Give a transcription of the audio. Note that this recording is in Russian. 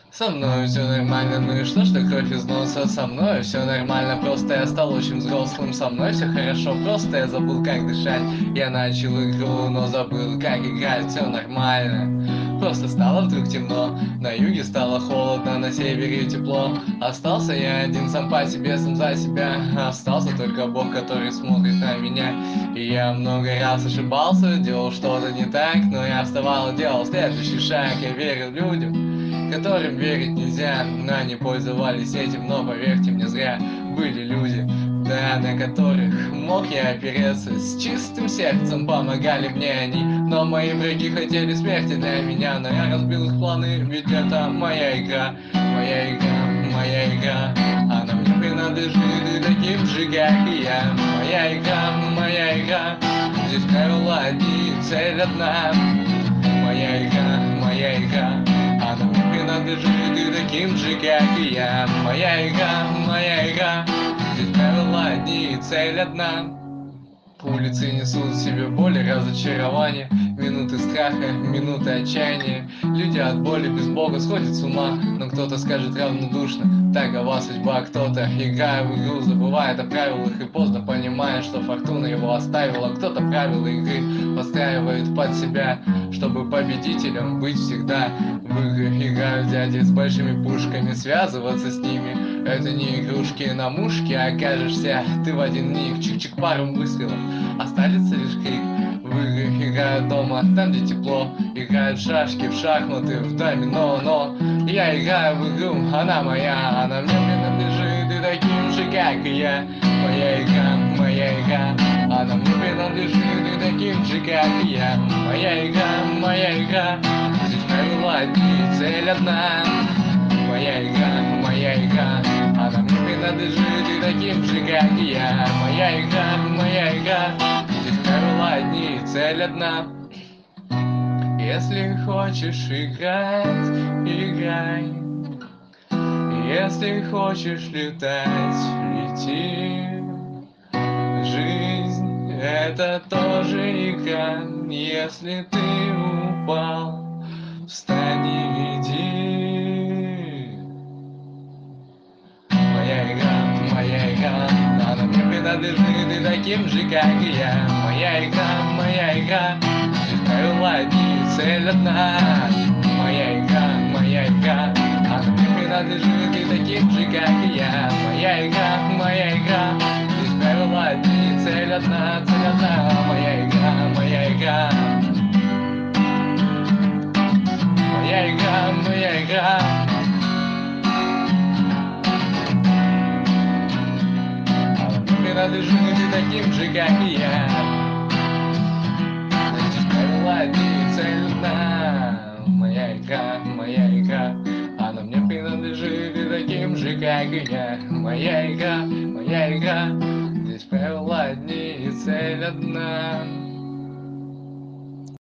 Со мной все нормально, ну и что кровь из носа? Со мной все нормально, просто я стал очень взрослым. Со мной все хорошо, просто я забыл, как дышать. Я начал игру, но забыл, как играть, все нормально. Просто стало вдруг темно, на юге стало холодно, на севере тепло. Остался я один сам по себе, сам за себя. Остался только Бог, который смотрит на меня. И я много раз ошибался, делал что-то не так, но я вставал и делал следующий шаг. Я верил людям, которым верить нельзя. Они пользовались этим, но поверьте мне, зря. Были люди, да, на которых мог я опереться. С чистым сердцем помогали мне они, но мои враги хотели смерти для меня. Но я разбил их планы, ведь это моя игра. Моя игра, моя игра. Она мне принадлежит и таким же, как и я. Моя игра, моя игра. Здесь правила одни, цель одна. Моя игра, моя игра. Она мне принадлежит и таким же, как и я. Моя игра, моя игра. Здесь правила одни и цель одна. Улицы несут в себе боль и разочарование, минуты страха, минуты отчаяния. Люди от боли без Бога сходят с ума, но кто-то скажет равнодушно: такова судьба. Кто-то, играя в игру, забывает о правилах и поздно понимает, что фортуна его оставила. Кто-то правила игры подстраивает под себя, чтобы победителем быть всегда. В игры играют дяди с большими пушками, связываться с ними — это не игрушки на мушке, окажешься ты в один миг. Чик-чик, пару выстрелов, останется лишь крик. В игры играют дома, там где тепло. Играют в шашки, в шахматы, в домино. Но я играю в игру, она моя. Она мне принадлежит и таким же, как и я. Моя игра, моя игра. Она мне принадлежит и таким же, как и я. Моя игра, моя игра. Здесь правила одни, цель одна. Моя игра, моя игра. Она мне принадлежит и таким же, как и я. Моя игра, моя игра. Здесь правила одни, цель одна. Если хочешь играть, играй. Если хочешь летать, лети. Жизнь — это тоже игра. Если ты упал, встань и иди. Моя игра, моя игра. Она мне принадлежит и таким же, как и я. Моя игра, моя игра. Здесь правила одни, цель одна. Моя игра, моя игра. Она мне принадлежит и таким же, как и я. Моя игра, моя игра. Здесь правила одни, цель одна, цель одна. Моя игра, моя игра. Моя игра, моя игра. Принадлежит и таким же, как и я. Здесь правила одни, цель одна. Моя игра, моя игра. Она мне принадлежит и таким же, как и я. Моя игра, моя игра. Здесь правила одни и цель одна.